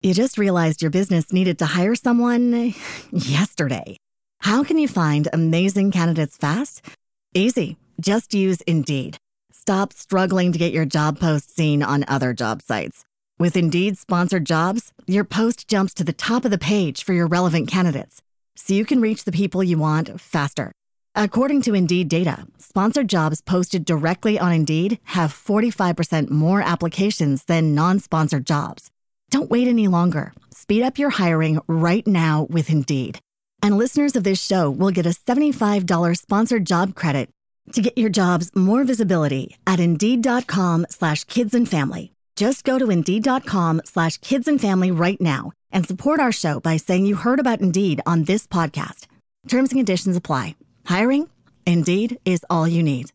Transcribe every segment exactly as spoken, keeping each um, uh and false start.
You just realized your business needed to hire someone yesterday. How can you find amazing candidates fast? Easy. Just use Indeed. Stop struggling to get your job post seen on other job sites. With Indeed sponsored jobs, your post jumps to the top of the page for your relevant candidates, so you can reach the people you want faster. According to Indeed data, sponsored jobs posted directly on Indeed have forty-five percent more applications than non-sponsored jobs. Don't wait any longer. Speed up your hiring right now with Indeed. And listeners of this show will get a seventy-five dollars sponsored job credit to get your jobs more visibility at Indeed.com slash kids and family. Just go to Indeed.com slash kids and family right now and support our show by saying you heard about Indeed on this podcast. Terms and conditions apply. Hiring? Indeed is all you need.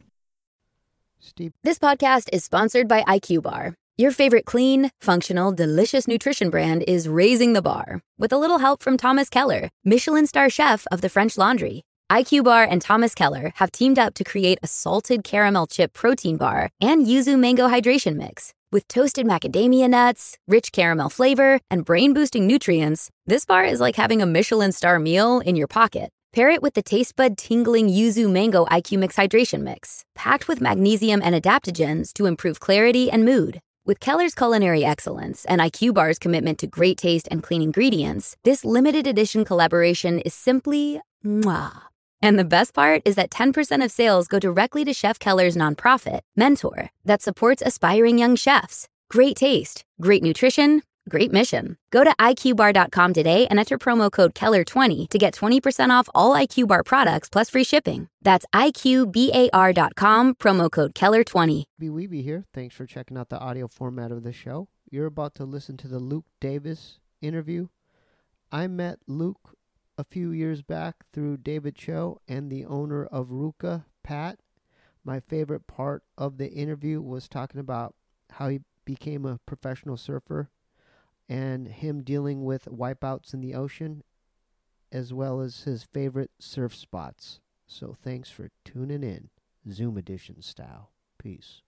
Steve. This podcast is sponsored by I Q Bar. Your favorite clean, functional, delicious nutrition brand is raising the bar with a little help from Thomas Keller, Michelin star chef of the French Laundry. I Q Bar and Thomas Keller have teamed up to create a salted caramel chip protein bar and yuzu mango hydration mix. With toasted macadamia nuts, rich caramel flavor, and brain-boosting nutrients, this bar is like having a Michelin star meal in your pocket. Pair it with the taste bud tingling yuzu mango I Q Mix hydration mix, packed with magnesium and adaptogens to improve clarity and mood. With Keller's culinary excellence and I Q Bar's commitment to great taste and clean ingredients, this limited edition collaboration is simply mwah. And the best part is that ten percent of sales go directly to Chef Keller's nonprofit, Mentor, that supports aspiring young chefs. Great taste, great nutrition, great mission. Go to I Q bar dot com today and enter promo code Keller twenty to get twenty percent off all I Q Bar products plus free shipping. That's I Q bar dot com, promo code Keller twenty. B Weeby here. Thanks for checking out the audio format of the show. You're about to listen to the Luke Davis interview. I met Luke a few years back through David Cho and the owner of Ruka, Pat. My favorite part of the interview was talking about how he became a professional surfer and him dealing with wipeouts in the ocean, as well as his favorite surf spots. So thanks for tuning in, Zoom edition style. Peace.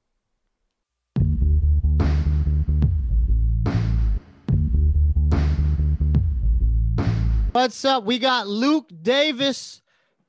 What's up? We got Luke Davis,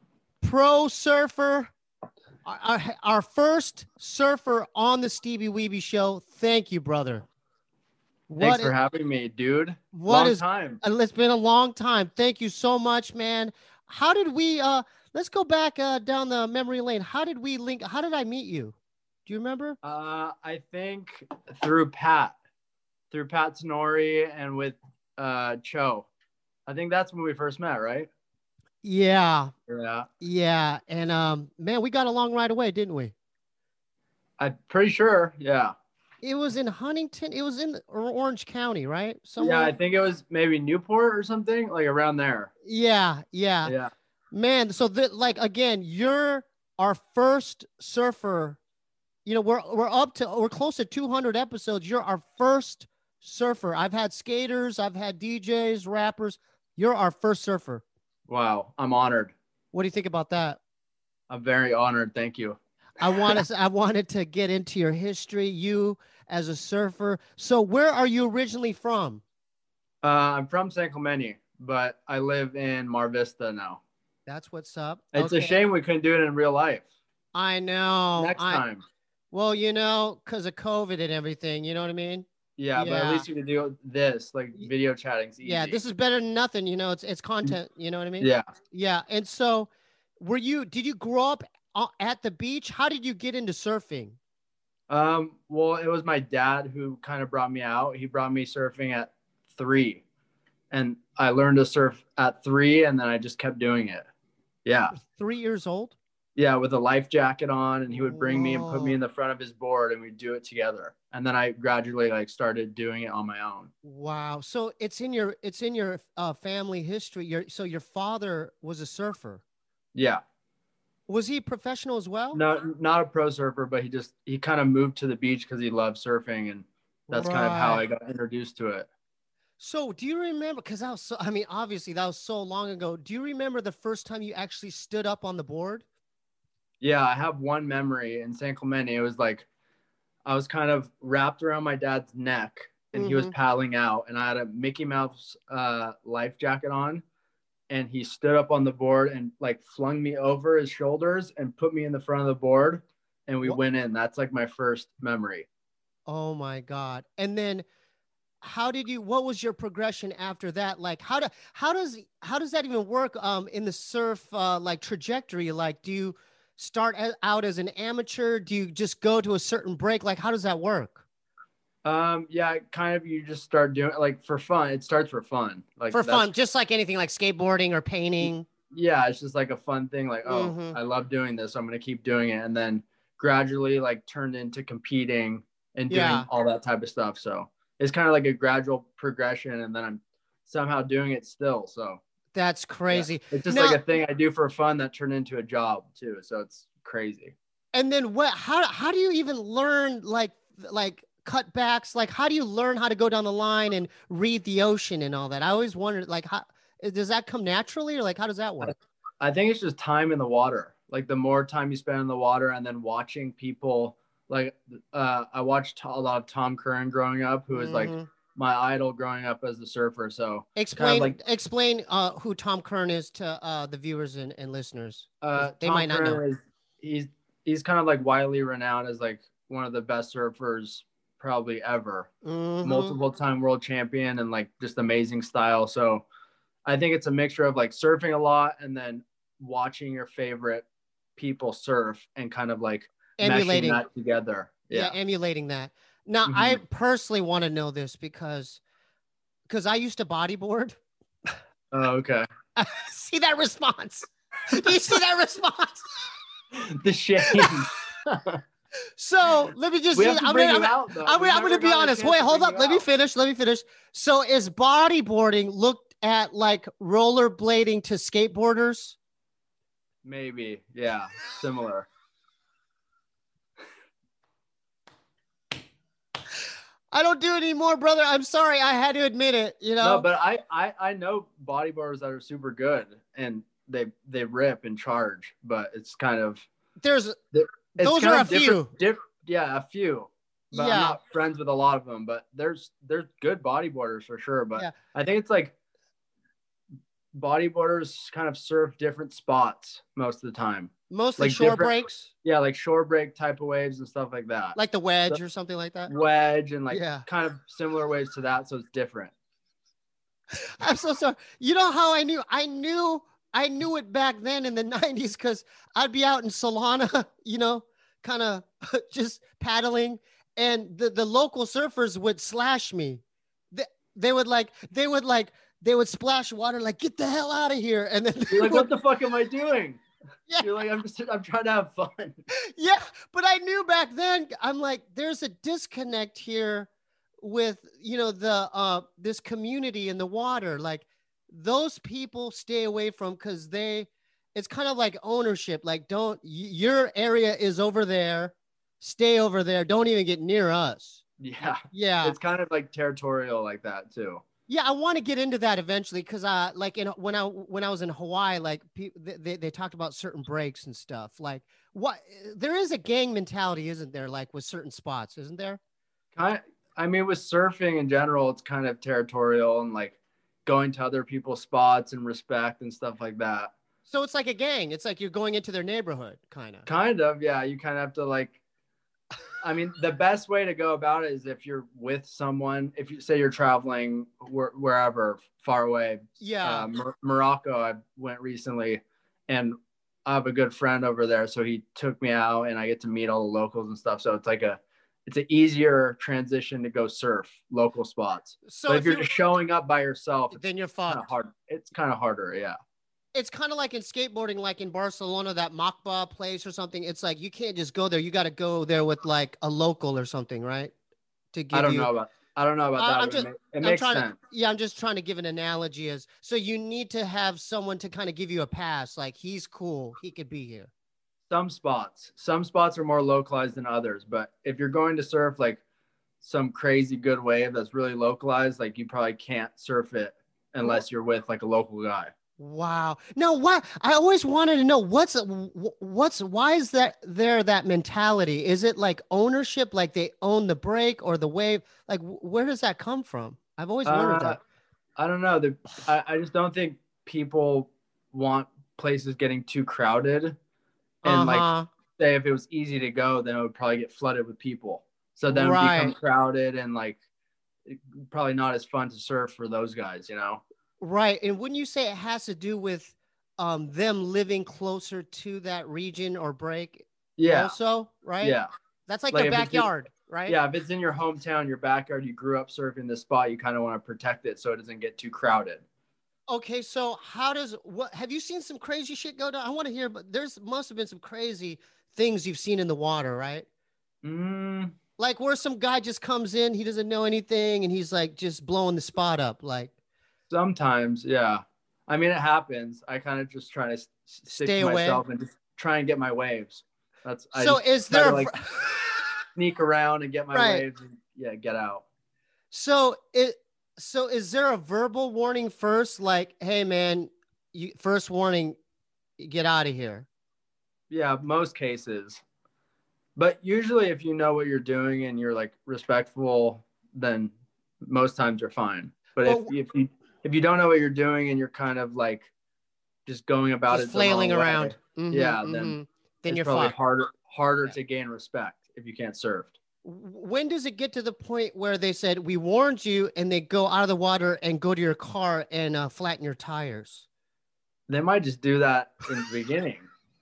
pro surfer, our, our, our first surfer on the Stevie Weeby show. Thank you, brother. Thanks What for is, having me, dude. what Long is, time. uh, It's been a long time. Thank you so much, man. How did we, uh, let's go back uh, down the memory lane. How did we link? How did I meet you? Do you remember? Uh, I think through Pat, through Pat Tenori and with uh, Cho. I think that's when we first met, right? Yeah. Yeah. Yeah. And, um, man, we got along right away, didn't we? I'm pretty sure. Yeah. It was in Huntington. It was in Orange County, right? Somewhere. Yeah, I think it was maybe Newport or something, like around there. Yeah, yeah. Yeah. Man, so that, like, again, you're our first surfer. You know, we're we're up to we're close to two hundred episodes. You're our first surfer. I've had skaters, I've had D Js, rappers. You're our first surfer. Wow. I'm honored. What do you think about that? I'm very honored. Thank you. I want to I wanted to get into your history, you as a surfer. So where are you originally from? Uh, I'm from San Clemente, but I live in Mar Vista now. That's what's up. It's Okay. a shame we couldn't do it in real life. I know. Next I, time. Well, you know, because of COVID and everything, you know what I mean? Yeah, but Yeah. at least you can do this, like video chatting's easy. Yeah, this is better than nothing. You know, it's it's content. You know what I mean? Yeah. Yeah. And so, were you? Did you grow up uh, at the beach? How did you get into surfing? Um, well, it was my dad who kind of brought me out. He brought me surfing at three, and I learned to surf at three, and then I just kept doing it. Yeah. Three years old? Yeah, with a life jacket on, and he would bring me and put me Whoa. in the front of his board, and we'd do it together. And then I gradually like started doing it on my own. Wow. So it's in your it's in your uh, family history. Your so your father was a surfer. Yeah. Was he professional as well? No, not a pro surfer, but he just, he kind of moved to the beach because he loved surfing. And that's kind of how I Right. got introduced to it. So do you remember? Because that was so. I mean, obviously that was so long ago. Do you remember the first time you actually stood up on the board? Yeah, I have one memory in San Clemente. It was like, I was kind of wrapped around my dad's neck and mm-hmm. he was paddling out, and I had a Mickey Mouse uh, life jacket on, and he stood up on the board and like flung me over his shoulders and put me in the front of the board, and we what? went in. That's like my first memory. Oh my God. And then how did you, what was your progression after that? Like how do, how does, how does that even work um, in the surf uh, like trajectory? Like, do you start as, out as an amateur? Do you just go to a certain break? Like, how does that work? Um, yeah, kind of, you just start doing it like for fun. It starts for fun. Like for fun, just like anything like skateboarding or painting. Yeah. It's just like a fun thing. Like, oh, mm-hmm. I love doing this, so I'm going to keep doing it. And then gradually like turned into competing and doing yeah. all that type of stuff. So it's kind of like a gradual progression, and then I'm somehow doing it still. So that's crazy. Yeah. It's just now, like a thing I do for fun that turned into a job too. So it's crazy. And then what, how, how do you even learn like, like cutbacks? Like, how do you learn how to go down the line and read the ocean and all that? I always wondered, like, how does that come naturally, or like, how does that work? I think it's just time in the water. Like the more time you spend in the water, and then watching people, like, uh, I watched a lot of Tom Curran growing up, who was mm-hmm. like my idol growing up as a surfer. So explain, kind of like, explain uh, who Tom Curran is to uh, the viewers and, and listeners. Uh, they Tom might not Curran know. Is, he's, he's kind of like widely renowned as like one of the best surfers probably ever. Mm-hmm. Multiple time world champion, and like just amazing style. So I think it's a mixture of like surfing a lot and then watching your favorite people surf and kind of like emulating that together. Yeah. yeah, emulating that. Now, mm-hmm. I personally want to know this because because I used to bodyboard. Oh, okay. See that response? Do you see that response? The shame. So let me just, we have to I'm bring gonna, you I'm, out, though. I'm, I'm gonna be honest. Wait, hold up. Let out. me finish. Let me finish. So is bodyboarding looked at like rollerblading to skateboarders? Maybe. Yeah. Similar. I don't do it anymore, brother. I'm sorry. I had to admit it, you know? No, but I, I, I know bodyboarders that are super good, and they, they rip and charge, but it's kind of, there's, it's those are a few. Diff, yeah, a few. But yeah. I'm not friends with a lot of them, but there's there's good bodyboarders for sure. But yeah. I think it's like bodyboarders kind of surf different spots most of the time. Mostly like shore breaks? Yeah, like shore break type of waves and stuff like that. Like the wedge so, or something like that? Wedge and like yeah. kind of similar waves to that, so it's different. I'm so sorry. You know how I knew? I knew I knew it back then in the nineties because I'd be out in Solana, you know, kind of just paddling, and the, the local surfers would slash me. They, they would like, they would like, they would splash water, like, get the hell out of here. And then you're like, would, what the fuck am I doing? Yeah. You're like, I'm just, I'm trying to have fun. Yeah. But I knew back then, I'm like, there's a disconnect here with, you know, the, uh, this community in the water. Like those people stay away from, cause they, it's kind of like ownership. Like, don't, your area is over there. Stay over there. Don't even get near us. Yeah. Yeah. It's kind of like territorial like that too. Yeah. I want to get into that eventually. Cause uh, like in, when I, when I was in Hawaii, like pe- they, they talked about certain breaks and stuff. Like what, there is a gang mentality, isn't there? Like with certain spots, isn't there? I, I mean, with surfing in general, it's kind of territorial and like going to other people's spots and respect and stuff like that. So it's like a gang. It's like you're going into their neighborhood, kind of. Kind of, yeah. You kind of have to like, I mean, the best way to go about it is if you're with someone, if you say you're traveling wh- wherever far away. Yeah. Uh, Mor- Morocco, I went recently, and I have a good friend over there. So he took me out and I get to meet all the locals and stuff. So it's like a, it's an easier transition to go surf local spots. So but if, if you're just showing up by yourself, then you're fucked. Hard. It's kind of harder. Yeah. It's kind of like in skateboarding, like in Barcelona, that Machba place or something. It's like, you can't just go there. You got to go there with like a local or something, right? To give I don't you... know about, I don't know about that. I'm just, it, it makes I'm sense. To, yeah. I'm just trying to give an analogy as, so you need to have someone to kind of give you a pass. Like he's cool. He could be here. Some spots, some spots are more localized than others, but if you're going to surf like some crazy good wave that's really localized, like you probably can't surf it unless you're with like a local guy. Wow. Now, why? I always wanted to know what's what's why is that there that mentality? Is it like ownership, like they own the break or the wave? Like, where does that come from? I've always wondered Uh, that. I don't know. The, I, I just don't think people want places getting too crowded. And like, Uh-huh. say if it was easy to go, then it would probably get flooded with people. So then it would become Right. crowded and like it, probably not as fun to surf for those guys, you know? Right. And wouldn't you say it has to do with um them living closer to that region or break Yeah. also, right? Yeah. That's like, Like their if it's in- backyard, right? Yeah. If it's in your hometown, your backyard, you grew up surfing this spot, you kind of want to protect it so it doesn't get too crowded. Okay, so how does what have you seen some crazy shit go down? I want to hear, but there's must have been some crazy things you've seen in the water, right? Mm, Like where some guy just comes in, he doesn't know anything, and he's like just blowing the spot up. Like, sometimes, yeah. I mean, it happens. I kind of just try to s- stick Stay to away. myself and just try and get my waves. That's I so just is try there to, a, like sneak around and get my Right. waves and yeah, get out. so it so is there a verbal warning first? Like, hey man, you first warning, get out of here. Yeah, most cases. But usually if you know what you're doing and you're like respectful, then most times you're fine. But Well, if if you if you don't know what you're doing and you're kind of like just going about Just it the wrong flailing way, around. Mhm, yeah, mhm. then Then it's you're probably fucked. harder harder Yeah. to gain respect if you can't surf. When does it get to the point where they said we warned you and they go out of the water and go to your car and uh, flatten your tires? They might just do that in the beginning.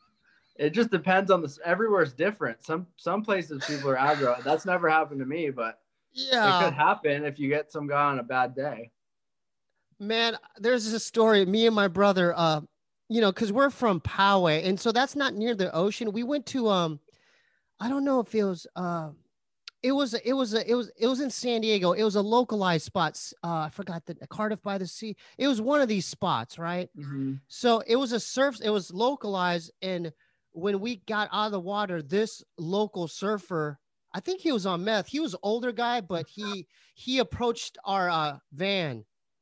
It just depends on this. Everywhere's different. Some some places people are aggro. That's never happened to me, but it Yeah, could happen if you get some guy on a bad day. man, there's this story. Me and my brother, uh, you know, because we're from Poway, and so that's not near the ocean. We went to um, I don't know if it was uh, it was it was a, it was it was in San Diego. It was a localized spot. S- Uh, I forgot the Cardiff by the Sea. It was one of these spots, right? Mm-hmm. So it was a surf, it was localized. And when we got out of the water, this local surfer, I think he was on meth. He was an older guy, but he he approached our uh, van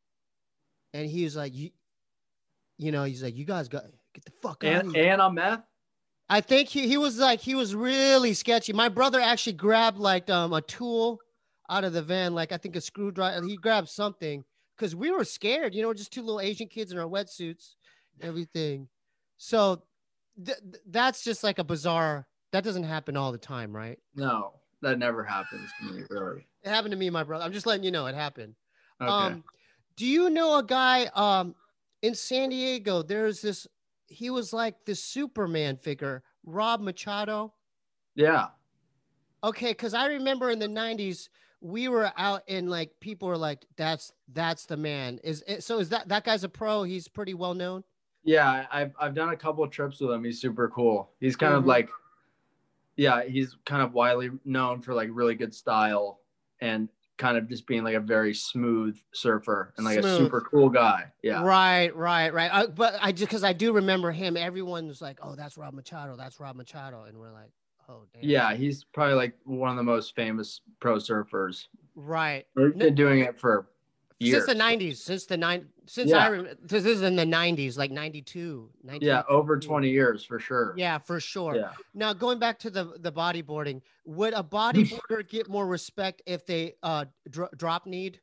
and he was like, you, you know, he's like, you guys got get the fuck out of And here. and on meth. I think he, he was like, he was really sketchy. My brother actually grabbed like um a tool out of the van, like I think a screwdriver. He grabbed something because we were scared, you know, just two little Asian kids in our wetsuits, everything. So th- th- that's just like a bizarre, that doesn't happen all the time, right? No, that never happens to me, really. It happened to me, and my brother. I'm just letting you know it happened. Okay. Um, do you know a guy um in San Diego? There's this, he was like this Superman figure, Rob Machado. Yeah. Okay, because I remember in the nineties, we were out and like people were like, "That's that's the man." Is it, so? Is that that guy's a pro? He's pretty well known. Yeah, I- I've I've done a couple of trips with him. He's super cool. He's kind of Mhm. like, yeah, he's kind of widely known for like really good style and kind of just being like a very smooth surfer and like Smooth. a super cool guy. Yeah. Right, right, right. I, but I just because I do remember him. Everyone was like, "Oh, that's Rob Machado. That's Rob Machado," and we're like, "Oh, damn." Yeah, he's probably like one of the most famous pro surfers. Right. He's been doing it for years. Since the nineties, since the nine, since Yeah. I remember, this is in the nineties, like ninety-two, nineteen. Yeah, over twenty years for sure. Yeah, for sure. Yeah. Now going back to the the bodyboarding, would a bodyboarder get more respect if they uh dro- drop need?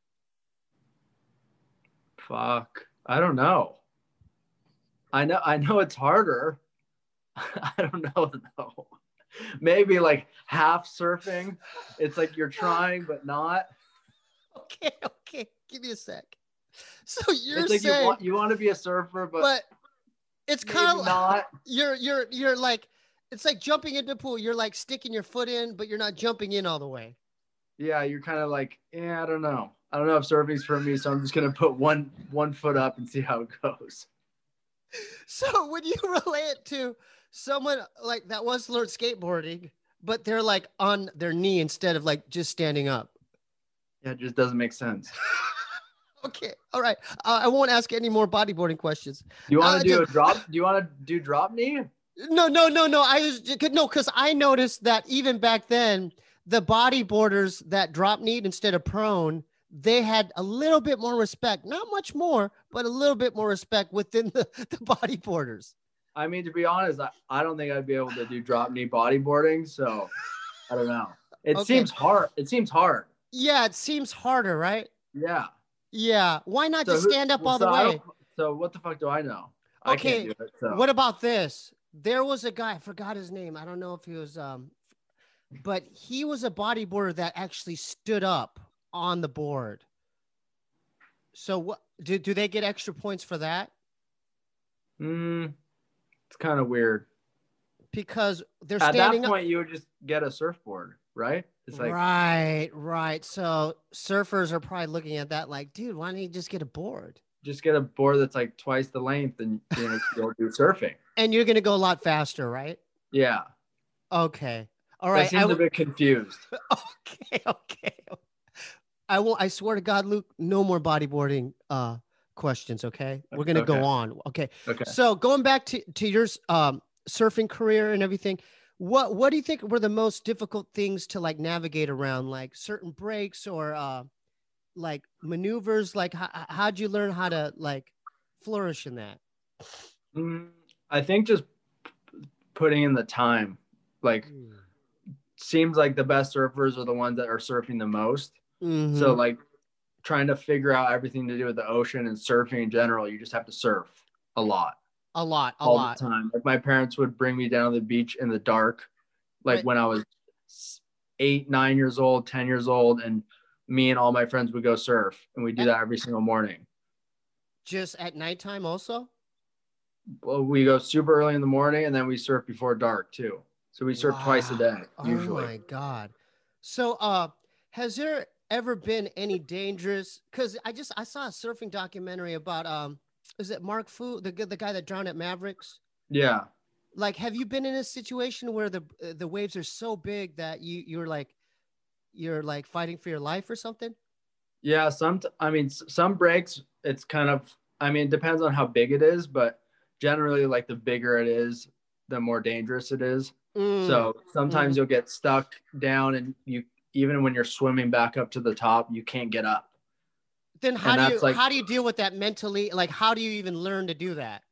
Fuck. I don't know. I know I know it's harder. I don't know though. Maybe like half surfing. It's like you're trying but not. Okay, okay, give me a sec. So you're It's like saying, you want you want to be a surfer, but, but it's maybe kind of not. you're you're you're like, it's like jumping into the pool. You're like sticking your foot in, but you're not jumping in all the way. Yeah, you're kind of like, yeah, I don't know. I don't know if surfing's for me, so I'm just gonna put one one foot up and see how it goes. So would you relate to someone like that wants to learn skateboarding, but they're like on their knee instead of like just standing up? Yeah, it just doesn't make sense. Okay, all right. Uh, I won't ask any more bodyboarding questions. Do you want Uh, to do a just- drop? Do you want to do drop knee? No, no, no, no. I was no, because I noticed that even back then, the bodyboarders that drop knee instead of prone, they had a little bit more respect, not much more, but a little bit more respect within the, the bodyboarders. I mean, to be honest, I, I don't think I'd be able to do drop knee bodyboarding. So I don't know. It Okay. seems hard. It seems hard. Yeah, it seems harder, right? Yeah. Yeah. Why not So just who- stand up well, all the so I way? don't- So what the fuck do I know? I Okay. can't do it. So. What about this? There was a guy, I forgot his name. I don't know if he was, um, but he was a bodyboarder that actually stood up on the board. So what do, do they get extra points for that? Mm, it's kind of weird. Because they're At standing that up. point, you would just get a surfboard, right? It's like, Right, right. So surfers are probably looking at that like, dude, why don't you just get a board? just get a board that's like twice the length and you know, go do surfing. And you're going to go a lot faster, right? Yeah. Okay. All I right. seems I a w- bit confused. okay, okay. I won't. I swear to God, Luke, no more bodyboarding uh, questions. Okay, we're gonna Okay. go on. Okay. Okay. So going back to to your um, surfing career and everything, what what do you think were the most difficult things to like navigate around, like certain breaks or uh, like maneuvers? Like how how'd you learn how to like flourish in that? Mm, I think just p- putting in the time, like seems like the best surfers are the ones that are surfing the most. Mhm. So like trying to figure out everything to do with the ocean and surfing in general, you just have to surf a lot, a lot, a all lot. the time. Like my parents would bring me down to the beach in the dark, like Right. when I was eight, nine years old, ten years old, and me and all my friends would go surf, and we do that every single morning. Just at nighttime, also. Well, we go super early in the morning, and then we surf before dark too. So we surf twice a day Wow. usually. Oh my God. So uh has there ever been any dangerous, because I just I saw a surfing documentary about um is it Mark Fu, the g- the guy that drowned at Mavericks? Yeah. Like, have you been in a situation where the uh, the waves are so big that you you're like you're like fighting for your life or something? Yeah, some. I mean, s- some breaks. It's kind of. I mean, it depends on how big it is, but generally, like the bigger it is, the more dangerous it is. Mm. So sometimes Mhm. you'll get stuck down, and you even when you're swimming back up to the top, you can't get up. Then how and do you that's like- how do you deal with that mentally? Like, how do you even learn to do that?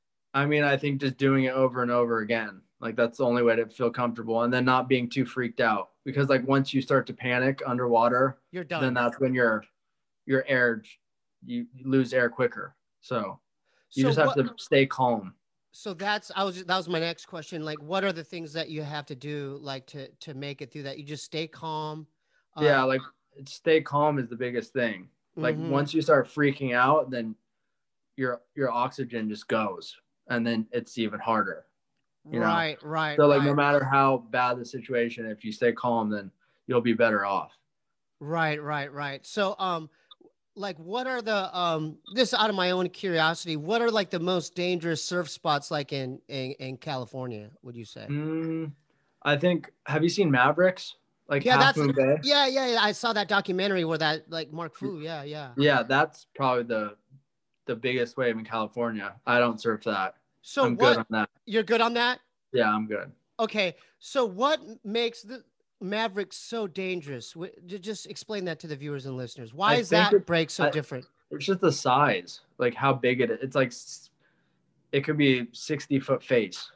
I mean, I think just doing it over and over again, like that's the only way to feel comfortable, and then not being too freaked out, because like once you start to panic underwater, You're done. then that's when your your air you lose air quicker. So you So just have what- to stay calm. So that's I was that was my next question. Like, what are the things that you have to do like to to make it through that? You just stay calm. Uh, Yeah, like stay calm is the biggest thing. Like Mhm. once you start freaking out, then your your oxygen just goes, and then it's even harder. you know? right, right. So like right, no matter how bad the situation, if you stay calm, then you'll be better off. right, right, right. So um, like, what are the um? This out of my own curiosity, what are like the most dangerous surf spots like in in, in California? Would you say? Mm, I think. Have you seen Mavericks? Like Yeah, Half that's- Moon Bay. Yeah, yeah, yeah. I saw that documentary where that like Mark Fu. Yeah, yeah. Yeah, that's probably the the biggest wave in California. I don't surf that. So I'm what? good on that. You're good on that? Yeah, I'm good. Okay, so what makes the Mavericks so dangerous? Wh- ju- Just explain that to the viewers and listeners. Why I is think that it- break so I- different? It's just the size, like how big it is. It's like s- it could be sixty foot face,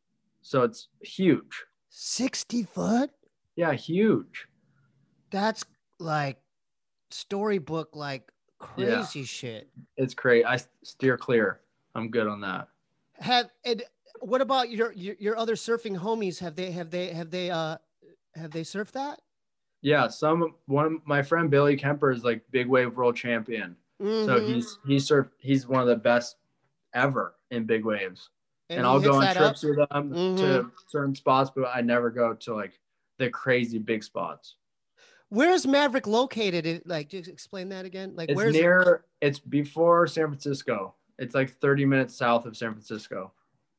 so it's huge. sixty foot? Yeah, huge. That's like storybook, like Yeah. crazy shit. It's great. I s- steer clear. I'm good on that. Have and what about your, your your other surfing homies? Have they have they have they uh have they surfed that? Yeah, some one of my friend Billy Kemper is like big wave world champion. So Mhm. he's he's surfed. He's one of the best ever in big waves. And, he I'll go hits on that trips up? with them Mhm. to certain spots, but I never go to like the crazy big spots. Where is Maverick located? It- Like, just explain that again. Like, It's where's it? near. It's before San Francisco. It's like thirty minutes south of San Francisco.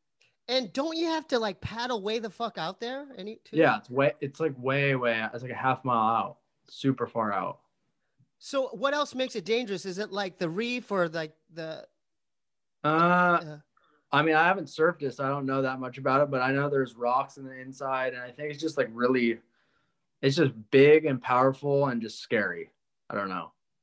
And don't you have to like paddle way the fuck out there? Any? too? Yeah, it's way. It's like way, way. out. It's like a half mile out. Super far out. So what else makes it dangerous? Is it like the reef or like the? Uh, Uh, I mean, I haven't surfed it, so I don't know that much about it. But I know there's rocks in the inside, and I think it's just like really. It's just big and powerful and just scary. I don't know.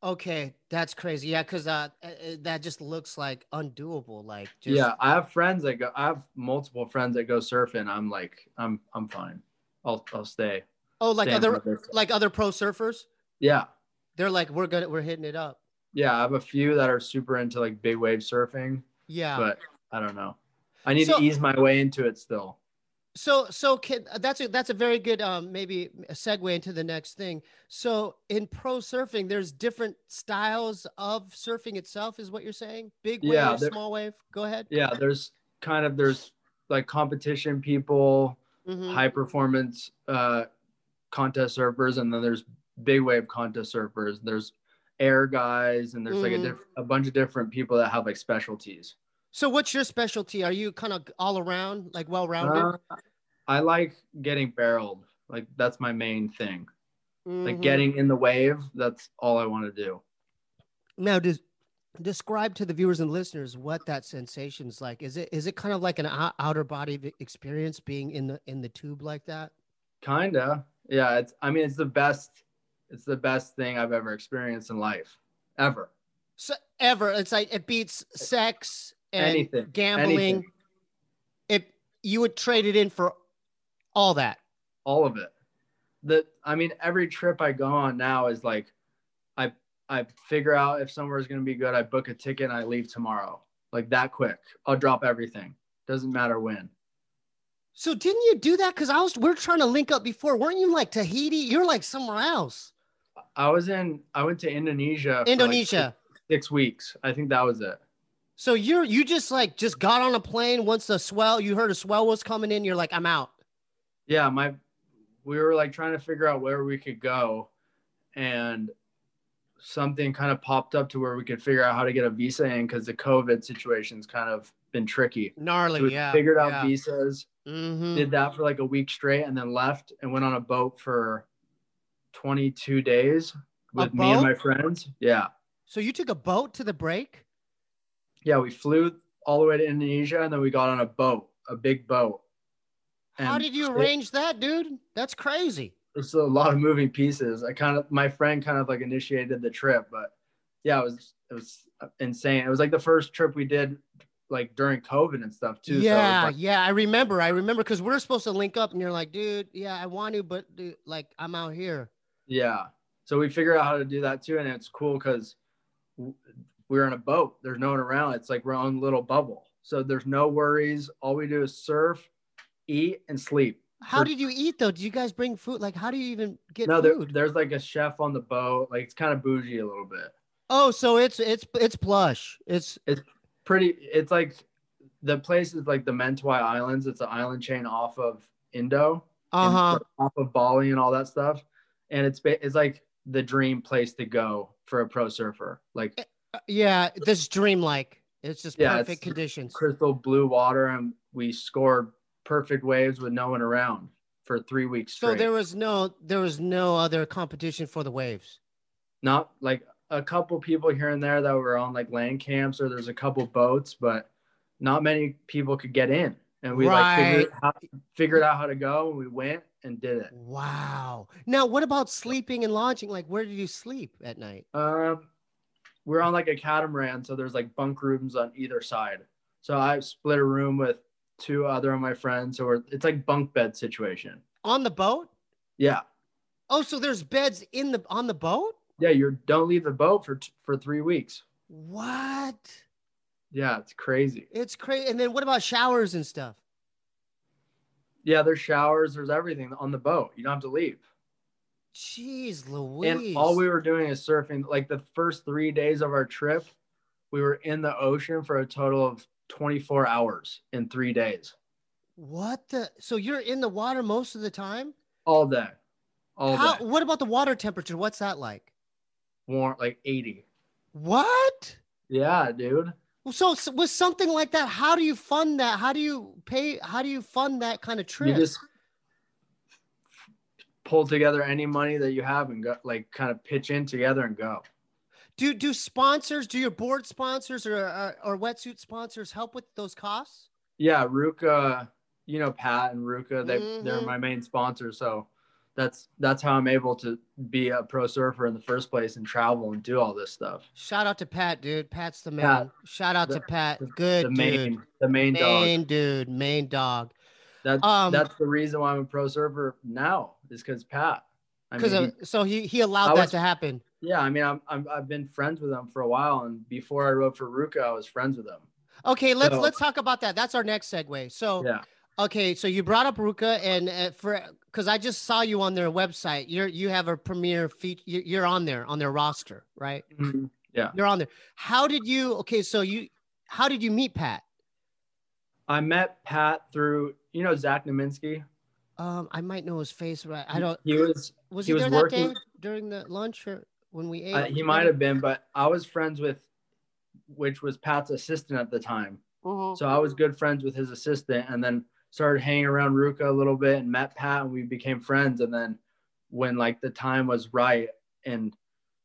Okay, that's crazy. Yeah, because uh, uh, that just looks like undoable. Like, just Yeah, I have friends that go. I have multiple friends that go surfing. I'm like, I'm I'm fine. I'll I'll stay. oh, like Stay in other this. like other pro surfers. Yeah, They're like, we're gonna we're hitting it up. yeah. I have a few that are super into like big wave surfing, Yeah. but I don't know. I need So- to ease my way into it still. So so can that's a that's a very good um maybe a segue into the next thing. So in pro surfing, there's different styles of surfing itself, is what you're saying? Big Yeah, wave, there- small wave. Go ahead. Yeah, there's kind of there's like competition people, Mhm. high performance uh contest surfers, and then there's big wave contest surfers. There's air guys, and there's like a Mhm. diff- a bunch of different people that have like specialties. So what's your specialty? Are you kind of all around, like well rounded? Uh, I like getting barreled. Like that's my main thing. Like Mhm. getting in the wave, that's all I want to do. Now, does describe to the viewers and listeners what that sensation's like. Is it is it kind of like an ou- outer body v- experience being in the in the tube like that? Kinda. Yeah, it's I mean it's the best it's the best thing I've ever experienced in life. Ever. So ever, it's like it beats sex and Anything. gambling. Anything. It you would trade it in for all that. All of it. The I mean every trip I go on now is like I I figure out if somewhere is going to be good, I book a ticket and I leave tomorrow. Like that quick. I'll drop everything. Doesn't matter when. So didn't you do that? Because I was we are trying to link up before. Weren't you like Tahiti? You're like somewhere else. I was in I went to Indonesia. for, like, Indonesia. six, six weeks. I think that was it. So you're you just like just got on a plane once the swell, you heard a swell was coming in, you're like, I'm out. Yeah, my we were like trying to figure out where we could go, and something kind of popped up to where we could figure out how to get a visa in because the COVID situation's kind of been tricky. Gnarly, So we yeah. figured out yeah. visas, Mhm. did that for like a week straight, and then left and went on a boat for twenty-two days with me and boat? my friends. Yeah. So you took a boat to the break? Yeah, we flew all the way to Indonesia, and then we got on a boat, a big boat. How And did you it- arrange that, dude? That's crazy. It's a lot of moving pieces. I kind of, my friend kind of like initiated the trip, but yeah, it was, it was insane. It was like the first trip we did like during COVID and stuff too. Yeah, so it was like, yeah, I remember. I remember because we're supposed to link up, and you're like, dude, yeah, I want to, but dude, like, I'm out here. yeah. So we figured out how to do that too. And it's cool because we were in a boat. There's no one around. It's like we're on a little bubble. So there's no worries. All we do is surf, eat, and sleep. How For- did you eat though? Did you guys bring food? Like, how do you even get No, there, food? there's like a chef on the boat. Like it's kind of bougie a little bit. Oh, so it's it's it's plush. It's Pretty, it's like the place is like the Mentawai Islands. It's an island chain off of Indo, uh and, huh. like, off of Bali and all that stuff. And it's ba- it's like the dream place to go for a pro surfer. Like Yeah, this dreamlike. It's just Yeah, perfect it's- conditions. crystal blue water, and we scored perfect waves with no one around for three weeks So straight. there was no there was no other competition for the waves. Not like a couple people here and there that were on like land camps, or there's a couple boats, but not many people could get in. And we like figured, Right. how, figured out how to go, and we went and did it. Wow. Now, what about sleeping and lodging? Like, where did you sleep at night? Um, we're on like a catamaran, so there's like bunk rooms on either side. So I split a room with two other of my friends, so we're, it's like bunk bed situation. On the boat? Yeah, Oh, so there's beds in the on the boat? yeah. You don't leave the boat for t- for three weeks. What? Yeah, it's crazy. It's crazy. And then what about showers and stuff? Yeah, there's showers, there's everything on the boat. You don't have to leave. Jeez Louise. And all we were doing is surfing. Like the first three days of our trip, we were in the ocean for a total of twenty-four hours in three days, What the? So you're in the water most of the time? all day, all How, day. what about the water temperature? What's that like? Warm, like eighty. What? Yeah, dude. Well, so, so with something like that, how do you fund that? How do you pay? How do you fund that kind of trip? You just pull together any money that you have and go, like, kind of pitch in together and go. do do sponsors, do your board sponsors or or, or wetsuit sponsors help with those costs? Yeah, Ruka, you know Pat and Ruka, they they're Mhm. my main sponsors, so that's that's how I'm able to be a pro surfer in the first place and travel and do all this stuff. Shout out to Pat, dude. Pat's the man. Pat, Shout out the, to Pat. the, Good the dude. main the main, main dog. dude, main dog. That um, that's the reason why I'm a pro surfer now is because Pat. Because uh, so he he allowed I that was, to happen. Yeah, I mean, I'm, I'm I've been friends with him for a while, and before I rode for Ruka, I was friends with him. Okay, let's so, let's talk about that. That's our next segue. So yeah. Okay, so you brought up Ruka, and uh, for because I just saw you on their website. You're you have a premier feature. You're on there on their roster, right? Mm-hmm. Yeah, you're on there. How did you? Okay, so you how did you meet Pat? I met Pat through you know Zach Naminsky. Um, I might know his face, but I don't. He was was he, he was there working, that day during the lunch or when we ate? Uh, he might have been, but I was friends with, which was Pat's assistant at the time. Uh-huh. So I was good friends with his assistant, and then started hanging around Ruka a little bit and met Pat, and we became friends. And then when like the time was right and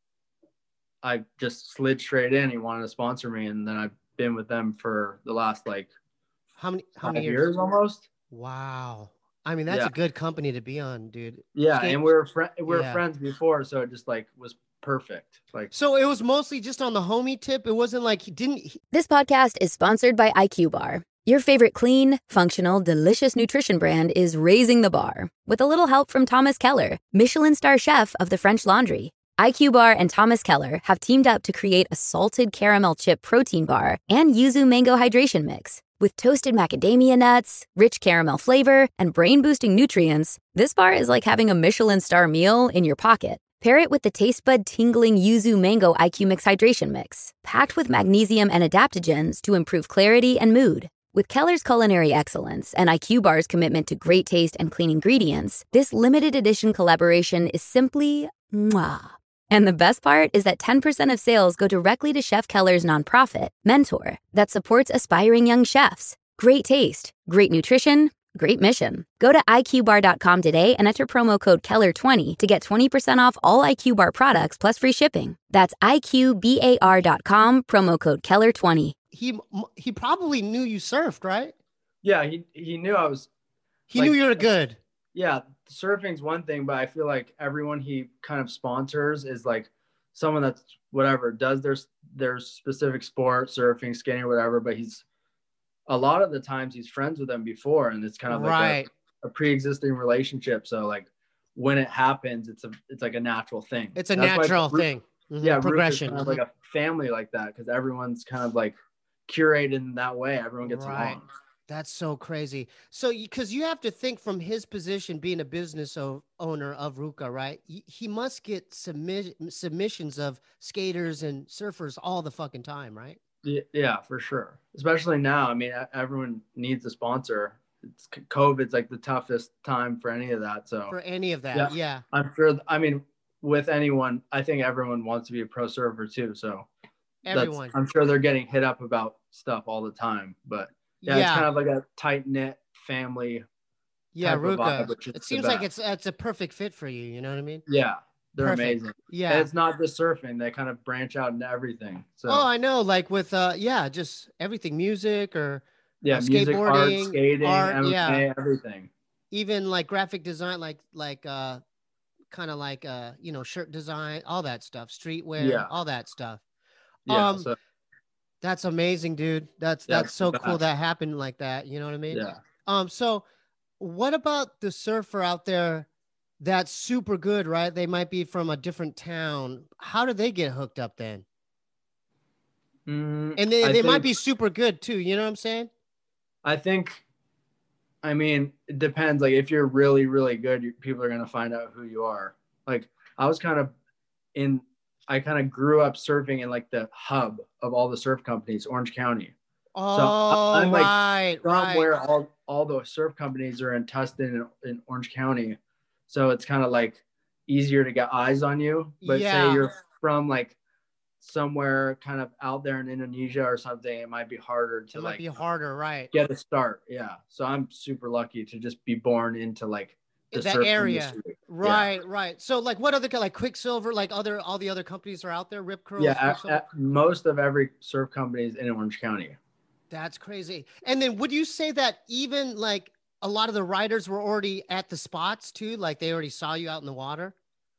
I just slid straight in, he wanted to sponsor me. And then I've been with them for the last like how many how many years? years almost. Wow. I mean, that's yeah. a good company to be on, dude. Yeah. Skate- and we were, fr- we were yeah. friends before. So it just like was perfect. Like, so it was mostly just on the homie tip. It wasn't like he didn't. He- This podcast is sponsored by I Q Bar. Your favorite clean, functional, delicious nutrition brand is raising the bar with a little help from Thomas Keller, Michelin star chef of the French Laundry. I Q Bar and Thomas Keller have teamed up to create a salted caramel chip protein bar and yuzu mango hydration mix. With toasted macadamia nuts, rich caramel flavor, and brain-boosting nutrients, this bar is like having a Michelin star meal in your pocket. Pair it with the taste bud tingling yuzu mango I Q Mix hydration mix, packed with magnesium and adaptogens to improve clarity and mood. With Keller's culinary excellence and I Q Bar's commitment to great taste and clean ingredients, this limited edition collaboration is simply mwah. And the best part is that ten percent of sales go directly to Chef Keller's nonprofit, Mentor, that supports aspiring young chefs. Great taste, great nutrition, great mission. Go to I Q bar dot com today and enter promo code Keller twenty to get twenty percent off all I Q Bar products plus free shipping. That's I Q bar dot com, promo code Keller twenty. He he probably knew you surfed, right? Yeah, he, he knew I was. He like, knew you were good. Yeah, surfing's one thing, but I feel like everyone he kind of sponsors is like someone that's whatever does their their specific sport, surfing, skating, or whatever. But he's a lot of the times he's friends with them before, and it's kind of like right. a, a pre-existing relationship. So like when it happens, it's a it's like a natural thing. It's a That's natural why, thing. Mm-hmm. Yeah, progression. Kind of like a family like that because everyone's kind of like curated in that way. Everyone gets right. along. That's so crazy. So, because you, you have to think from his position, being a business o- owner of Ruka, right? He, he must get submi- submissions of skaters and surfers all the fucking time, right? Yeah, yeah, for sure. Especially now. I mean, everyone needs a sponsor. It's COVID's like the toughest time for any of that. So for any of that, yeah, yeah. I'm sure. I mean, with anyone, I think everyone wants to be a pro surfer too. So everyone, I'm sure they're getting hit up about stuff all the time, but. Yeah, yeah, it's kind of like a tight knit family. Yeah, Ruka. Vibe, it seems like it's it's a perfect fit for you. You know what I mean? Yeah, they're perfect. amazing. Yeah, and it's not just surfing; they kind of branch out into everything. So. Oh, I know. Like with uh, yeah, just everything, music or yeah, uh, music, skateboarding, art, skating, art, M M A, yeah, everything. Even like graphic design, like like uh, kind of like uh, you know, shirt design, all that stuff, streetwear, yeah. all that stuff. Yeah. Um, so. That's amazing, dude. That's yeah, that's so cool that happened like that. You know what I mean? Yeah. Um. So, what about the surfer out there that's super good, right? They might be from a different town. How do they get hooked up then? Mm, and they, they think, might be super good too. You know what I'm saying? I think, I mean, it depends. Like if you're really, really good, you, people are going to find out who you are. Like I was kind of in, I kind of grew up surfing in like the hub of all the surf companies, Orange County. Oh, so I'm like right, somewhere right. all, all the surf companies are in Tustin and in Orange County. So it's kind of like easier to get eyes on you. But yeah. say you're from like somewhere kind of out there in Indonesia or something, it might be harder to it like might be harder, right? Get a start. Yeah. So I'm super lucky to just be born into like the that surf area. Industry. Right, yeah. right. So like what other like Quicksilver, like other all the other companies are out there, Rip Curl? Yeah, at, at most of every surf company is in Orange County. That's crazy. And then would you say that even like a lot of the riders were already at the spots too? Like they already saw you out in the water?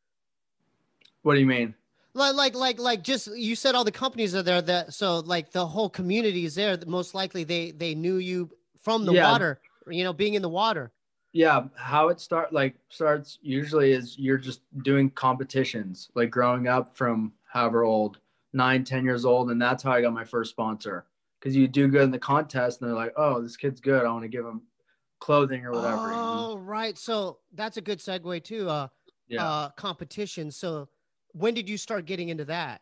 What do you mean? Like, like, like, like just, you said all the companies are there that, so like the whole community is there. That most likely they, they knew you from the Yeah. water, you know, being in the water. Yeah, how it start like starts usually is you're just doing competitions, like growing up from however old, nine, ten years old, and that's how I got my first sponsor. Because you do good in the contest, and they're like, "Oh, this kid's good. I want to give him clothing or whatever." Oh, you know? right. So that's a good segue too. Uh, Yeah. uh, competition. So when did you start getting into that?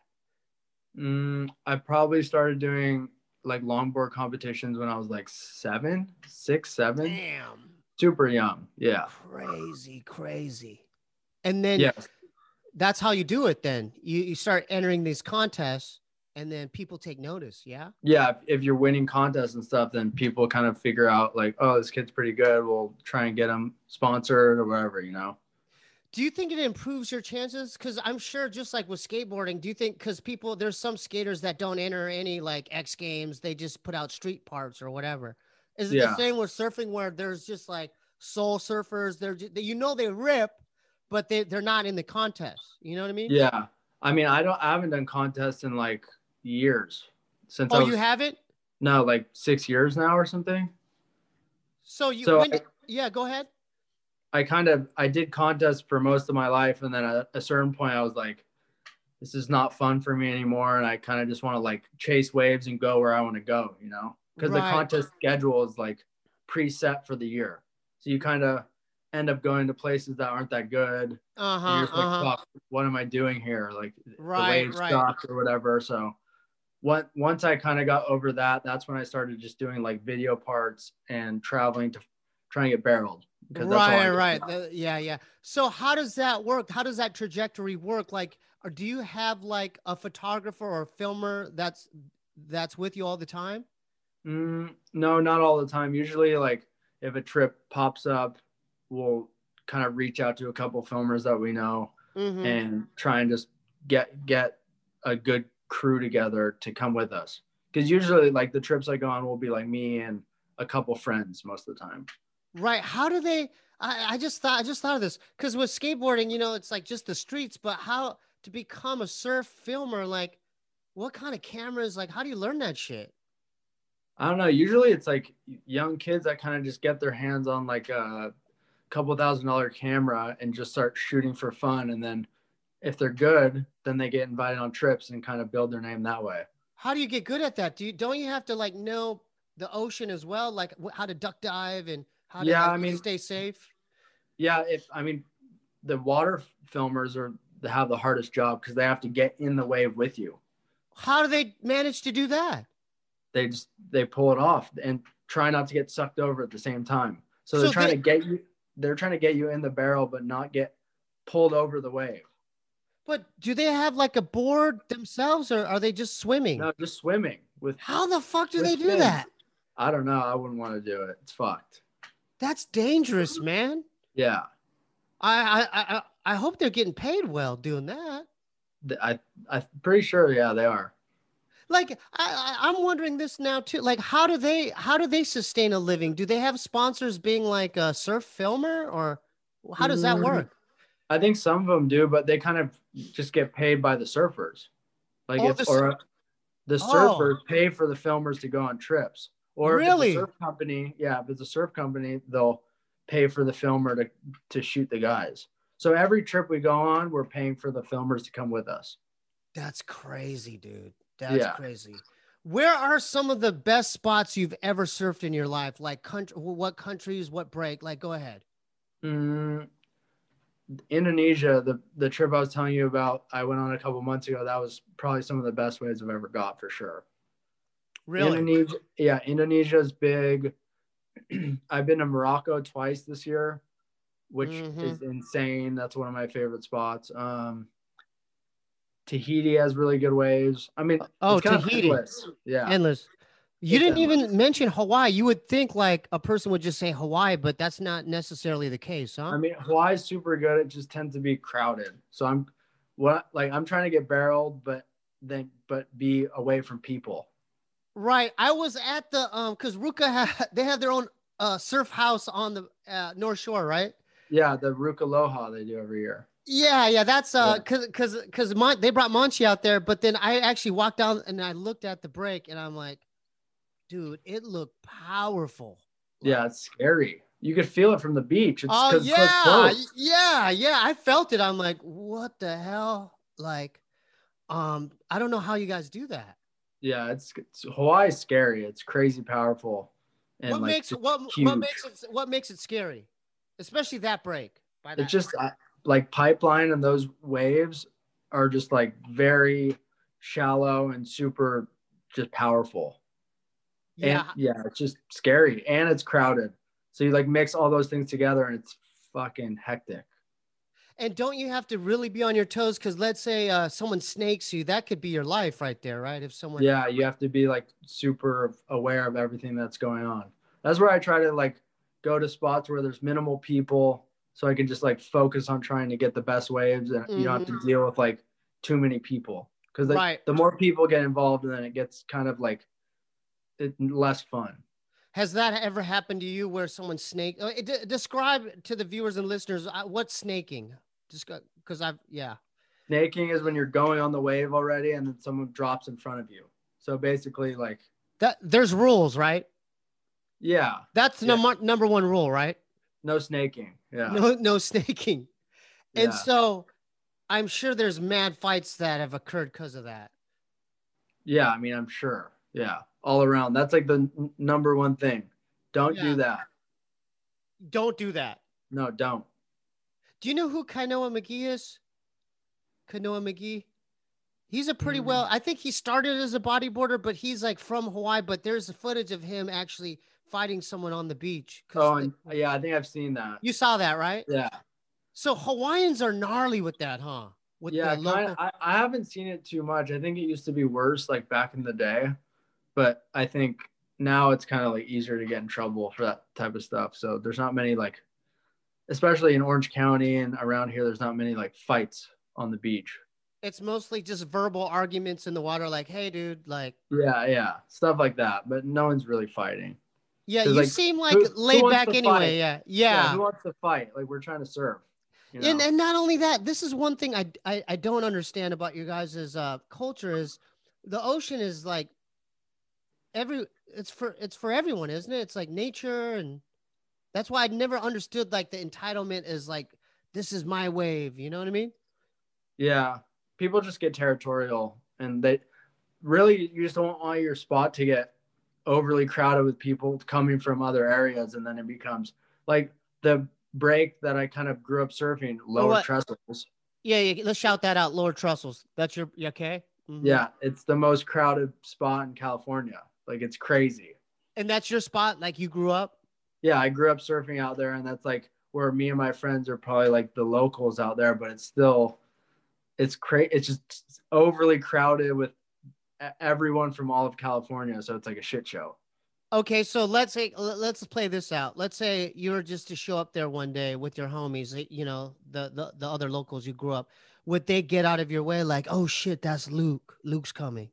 Mm, I probably started doing like longboard competitions when I was like seven, six, seven. Damn. Super young. Yeah. Crazy, crazy. And then Yes. that's how you do it. Then you, you start entering these contests and then people take notice. Yeah. Yeah. If, if you're winning contests and stuff, then people kind of figure out like, oh, this kid's pretty good. We'll try and get him sponsored or whatever, you know? Do you think it improves your chances? Because I'm sure just like with skateboarding, do you think, because people, there's some skaters that don't enter any like X Games, they just put out street parts or whatever. Is it Yeah. the same with surfing where there's just like soul surfers? They're just, you know, they rip, but they, they're not in the contest. You know what I mean? Yeah. I mean, I don't, I haven't done contests in like years since Oh, I was, you haven't? no, like six years now or something. So you, So when, I- yeah, go ahead. I kind of, I did contests for most of my life. And then at a certain point I was like, this is not fun for me anymore. And I kind of just want to like chase waves and go where I want to go, you know, because Right. the contest schedule is like preset for the year. So you kind of end up going to places that aren't that good. Uh-huh, And you're just like, uh-huh. fuck, what am I doing here? Like Right, the waves right. stopped or whatever. So what, once I kind of got over that, that's when I started just doing like video parts and traveling to try and get barreled. Because that's all I Right, did. right. The- yeah, yeah. So how does that work? How does that trajectory work? Like, or do you have like a photographer or a filmer that's that's with you all the time? Mm, no, not all the time. Usually, like if a trip pops up, we'll kind of reach out to a couple filmers that we know Mm-hmm. and try and just get get a good crew together to come with us. Because usually, like the trips I go on will be like me and a couple friends most of the time. Right. How do they? I, I just thought I just thought of this because with skateboarding, you know, it's like just the streets. But how to become a surf filmer? Like, what kind of cameras? Like, how do you learn that shit? I don't know. Usually, it's like young kids that kind of just get their hands on like a couple thousand dollar camera and just start shooting for fun. And then if they're good, then they get invited on trips and kind of build their name that way. How do you get good at that? Do you don't you have to like know the ocean as well, like wh- how to duck dive and how to Yeah, like, I mean- stay safe? Yeah, if I mean, the water filmers are they have the hardest job because they have to get in the wave with you. How do they manage to do that? They just they pull it off and try not to get sucked over at the same time. So they're So trying they- to get you. They're trying to get you in the barrel, but not get pulled over the wave. But do they have like a board themselves, or are they just swimming? No, just swimming with. How the fuck do with they do fins. that? I don't know. I wouldn't want to do it. It's fucked. That's dangerous, man. Yeah, I I I, I hope they're getting paid well doing that. Th- I I'm pretty sure. Yeah, they are. Like I, I I'm wondering this now too. Like how do they how do they sustain a living? Do they have sponsors being like a surf filmer, or how does that Mm, work? I think some of them do, but they kind of just get paid by the surfers. Like Oh, if the s- or the Oh. surfers pay for the filmers to go on trips. Or Really? if it's a surf company, yeah, if it's a surf company, they'll pay for the filmer to to shoot the guys. So every trip we go on, we're paying for the filmers to come with us. That's crazy, dude. That's Yeah. crazy. Where are some of the best spots you've ever surfed in your life? Like country, what countries, what break? Like, go ahead. Mm, Indonesia, the the trip I was telling you about, I went on a couple months ago. That was probably some of the best waves I've ever got for sure. Really? Indonesia, yeah, Indonesia's big. I've been to Morocco twice this year, which Mhm. is insane. That's one of my favorite spots. Um, Tahiti has really good waves. I mean, Oh, it's kind of Tahiti. endless. Yeah, Endless. You It's didn't endless. even mention Hawaii. You would think like a person would just say Hawaii, but that's not necessarily the case, huh? I mean, Hawaii's super good. It just tends to be crowded. So I'm, what like I'm trying to get barreled, but then but be away from people. Right. I was at the um because Ruka ha- they have their own uh, surf house on the uh, North Shore, right? Yeah, the Ruka they do every year. Yeah, yeah, that's uh, Yeah. cause, cause, cause Mon- they brought Monchi out there, but then I actually walked down and I looked at the break and I'm like, dude, it looked powerful. Yeah, it's scary. You could feel it from the beach. It's Oh 'cause it's so yeah, close. yeah, yeah. I felt it. I'm like, what the hell? Like, um, I don't know how you guys do that. Yeah, it's, it's Hawaii's scary. It's crazy powerful. And What like makes just what huge. what makes it what makes it scary, especially that break? By that. It's just uh, like Pipeline and those waves are just like very shallow and super just powerful. Yeah. And yeah, it's just scary and it's crowded. So you like mix all those things together and it's fucking hectic. And don't you have to really be on your toes? Because let's say uh, someone snakes you, that could be your life right there, right? If someone, Yeah, you have to be like super aware of everything that's going on. That's where I try to like go to spots where there's minimal people so I can just like focus on trying to get the best waves and you don't have to deal with like too many people. Because like, Right. the more people get involved, then it gets kind of like it, less fun. Has that ever happened to you where someone snake? Uh, d- describe to the viewers and listeners uh, what's snaking. Just because I've yeah. Snaking is when you're going on the wave already and then someone drops in front of you. So basically, like That there's rules, right? yeah, That's yeah. number number one rule, right? No snaking. Yeah. No no snaking. And Yeah. so I'm sure there's mad fights that have occurred because of that. Yeah, I mean, I'm sure. Yeah, all around. That's like the n- number one thing. Don't Yeah. do that. Don't do that. No, don't. Do you know who Kainoa McGee is? Kainoa McGee? He's a pretty Mm. well, I think he started as a bodyboarder, but he's like from Hawaii, but there's footage of him actually fighting someone on the beach. 'Cause Oh, they- and, yeah, I think I've seen that. you saw that, right? Yeah, So Hawaiians are gnarly with that, huh? With yeah. the local. Kinda, I, I haven't seen it too much. I think it used to be worse, like back in the day, but I think now it's kind of like easier to get in trouble for that type of stuff. So there's not many like, especially in Orange County and around here, there's not many like fights on the beach. It's mostly just verbal arguments in the water, like, hey, dude, like, Yeah, yeah, stuff like that. But no one's really fighting. yeah, 'Cause, you like, seem like who- who laid wants back to anyway. fight? Yeah. Yeah, Yeah. who wants to fight? Like we're trying to serve. You know? And and not only that, this is one thing I, I I don't understand about your guys' uh culture is the ocean is like every it's for it's for everyone, isn't it? It's like nature, and that's why I never understood like the entitlement is like this is my wave, you know what I mean? Yeah, people just get territorial, and they really you just don't want your spot to get overly crowded with people coming from other areas, and then it becomes like the break that I kind of grew up surfing, Lower what? Trestles. Yeah, yeah, let's shout that out, Lower Trussels. That's your you okay? Mhm. Yeah, it's the most crowded spot in California. Like it's crazy. And that's your spot, like you grew up? Yeah, I grew up surfing out there, and that's like where me and my friends are probably like the locals out there, but it's still it's crazy. It's just overly crowded with e- everyone from all of California, so it's like a shit show. Okay, so let's say let's play this out. Let's say you were just to show up there one day with your homies, you know, the the, the other locals you grew up. Would they get out of your way like, oh shit, that's Luke. Luke's coming.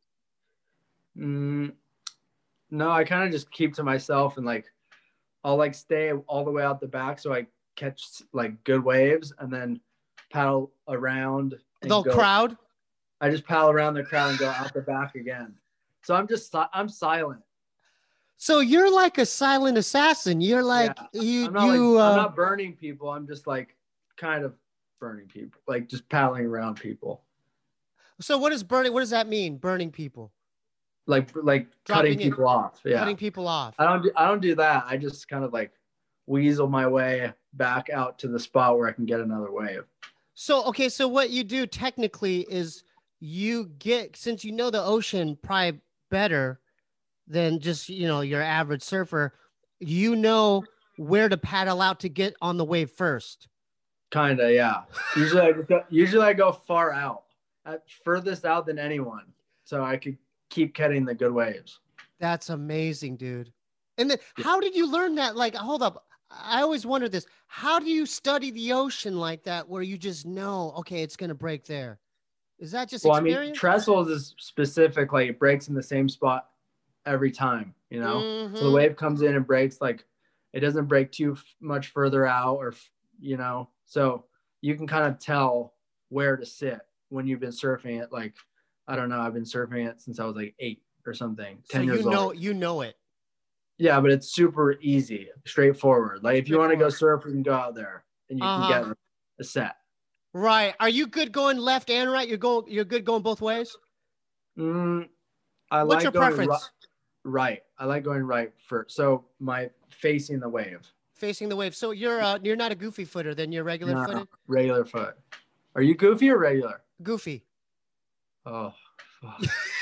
Mm, no, I kind of just keep to myself, and like I'll like stay all the way out the back so I catch like good waves, and then paddle around. and The go- crowd? I just paddle around the crowd and go out the back again. So I'm just si- I'm silent. So you're like a silent assassin. You're like Yeah, you I'm not, you like, uh, I'm not burning people. I'm just like kind of burning people, like just paddling around people, so what is burning? What does that mean? Burning people, like like Dropping cutting it- people off. Yeah, cutting people off. I don't do, I don't do that. I just kind of like weasel my way back out to the spot where I can get another wave. So okay, so what you do technically is you get, since you know the ocean probably better than just, you know, your average surfer, you know where to paddle out to get on the wave first. Kinda, yeah. Usually I just go, usually I go far out, at furthest out than anyone, so I could keep getting the good waves. That's amazing, dude. And then how did you learn that? Like, hold up. I always wondered this. How do you study the ocean like that where you just know, okay, it's going to break there? Is that just Well, experience? I mean, Trestles is specific, like it breaks in the same spot every time, you know? Mhm. So the wave comes in and breaks like it doesn't break too f- much further out, or, you know, so you can kind of tell where to sit when you've been surfing it. Like, I don't know, I've been surfing it since I was like eight or something, ten so years you know, old. you know it. Yeah, but it's super easy, straightforward. Like if you want to go surf, you can go out there and you Uh-huh. can get a set. Right. Are you good going left and right? You're going, you're good going both ways? Mm, I What's like your going preference? ri- right. I like going right first. So my facing the wave. Facing the wave. So you're uh, you're not a goofy footer, then you're regular No, footed? regular foot. Are you goofy or regular? Goofy. Oh, fuck.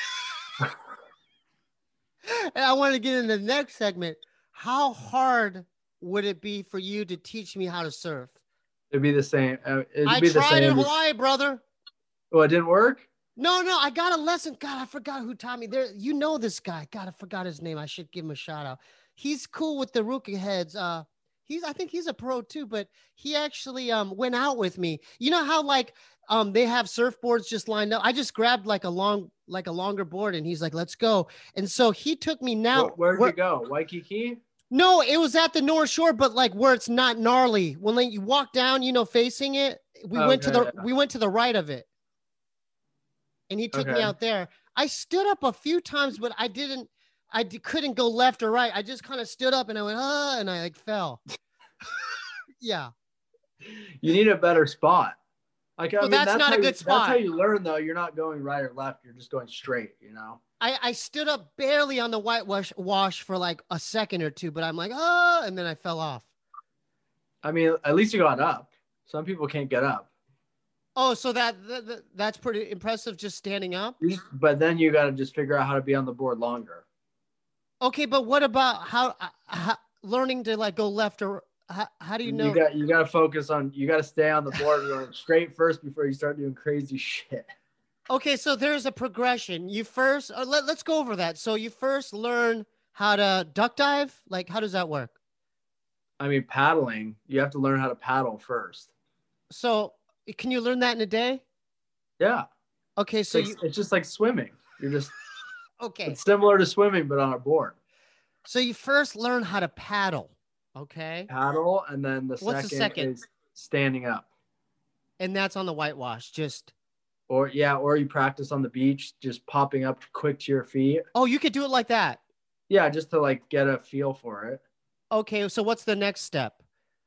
And I want to get into the next segment. How hard would it be for you to teach me how to surf? It'd be the same. uh, It'd I be the tried same. in as- Hawaii, brother. Oh, it didn't work? No, no, I got a lesson. God, I forgot who taught me. There, you know this guy. God, I forgot his name. I should give him a shout out. He's cool with the rookie heads. Uh, he's, I think he's a pro too, but he actually um went out with me. You know how like um they have surfboards just lined up. I just grabbed like a long, like a longer board, and he's like, "Let's go." And so he took me now. Where, where'd where- you go? Waikiki? No, it was at the North Shore, but like where it's not gnarly. When like, you walk down, you know, facing it, we went to the Okay, yeah. we went to the right of it, and he took me Okay. out there. I stood up a few times, but I didn't. I d- couldn't go left or right. I just kind of stood up and I went ah, and I like fell. Yeah. You need a better spot. Like, I Well, mean, that's not how a you- good spot. That's how you learn, though. You're not going right or left. You're just going straight, you know? I, I stood up barely on the whitewash wash for like a second or two, but I'm like, oh, and then I fell off. I mean, at least you got up. Some people can't get up. Oh, so that, that that- that's pretty impressive, just standing up. You- But then you got to just figure out how to be on the board longer. Okay, but what about how, uh, how learning to like go left or how, how do you know? You got you got to focus on. You got to stay on the board going straight first before you start doing crazy shit. Okay, so there's a progression. You first, uh, let, let's go over that. So you first learn how to duck dive. Like, how does that work? I mean, paddling. You have to learn how to paddle first. So can you learn that in a day? Yeah. Okay, It's, so like, you, it's just like swimming. You're just okay. it's similar to swimming, but on a board. So you first learn how to paddle. Okay. Paddle, and then the What's second, the second? is standing up. And that's on the whitewash. Just, Or yeah, or you practice on the beach, just popping up quick to your feet. oh, you could do it like that. Yeah, just to like get a feel for it. Okay, so what's the next step?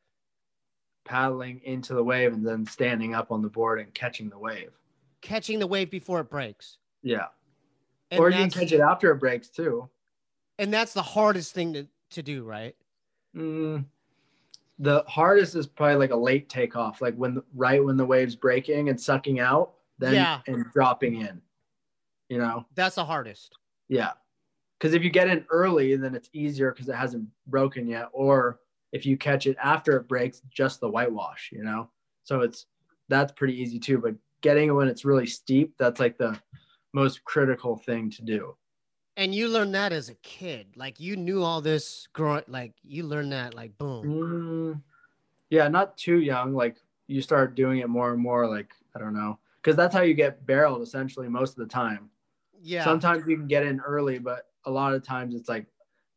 Paddling into the wave and then standing up on the board and catching the wave. Catching the wave before it breaks. Yeah. And Or you can that's- catch it after it breaks too. And that's the hardest thing to, to do, right? Mm, the hardest is probably like a late takeoff, like when right when the wave's breaking and sucking out, then Yeah. and dropping in. You know? That's the hardest. Yeah. Because if you get in early, then it's easier because it hasn't broken yet. Or if you catch it after it breaks, just the whitewash, you know? So it's that's pretty easy too. But getting it when it's really steep, that's like the most critical thing to do. And you learned that as a kid. Like you knew all this growing, like you learned that like boom. Mm, yeah, not too young. Like you start doing it more and more, like, I don't know. Because that's how you get barreled essentially most of the time. Yeah. Sometimes you can get in early, but a lot of times it's like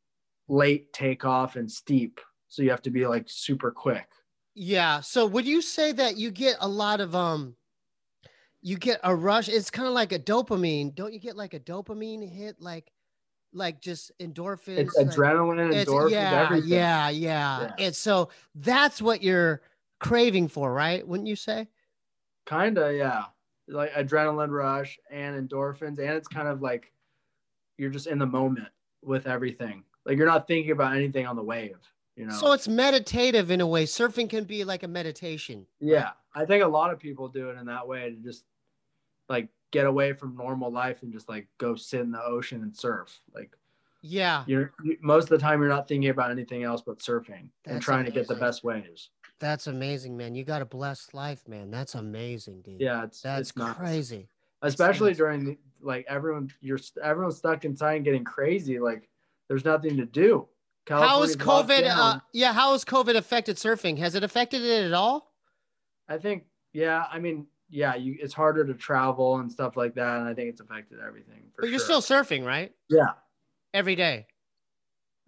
late takeoff and steep. So you have to be like super quick. Yeah. So would you say that you get a lot of um you get a rush? It's kind of like a dopamine. Don't you get like a dopamine hit like like just endorphins? It's like- adrenaline, it's- endorphins, yeah, everything. yeah, yeah, Yeah. And so that's what you're craving for, right? Wouldn't you say? Kinda, yeah. Like adrenaline rush and endorphins. And it's kind of like you're just in the moment with everything. Like you're not thinking about anything on the wave, you know? So it's meditative in a way. Surfing can be like a meditation. Yeah, I think a lot of people do it in that way to just like get away from normal life and just like go sit in the ocean and surf. Like Yeah. you're you, most of the time you're not thinking about anything else but surfing and That's trying to get the amazing. best waves. That's amazing, man. You got a blessed life, man. That's amazing, dude. Yeah, it's That's it's nuts. crazy. Especially nuts. during the, like everyone you're everyone's stuck inside and getting crazy. Like there's nothing to do. How has California's locked COVID? down. Uh, yeah, how has COVID affected surfing? Has it affected it at all? I think yeah. I mean yeah, you it's harder to travel and stuff like that, and I think it's affected everything. For But you're sure. still surfing, right? yeah. Every day.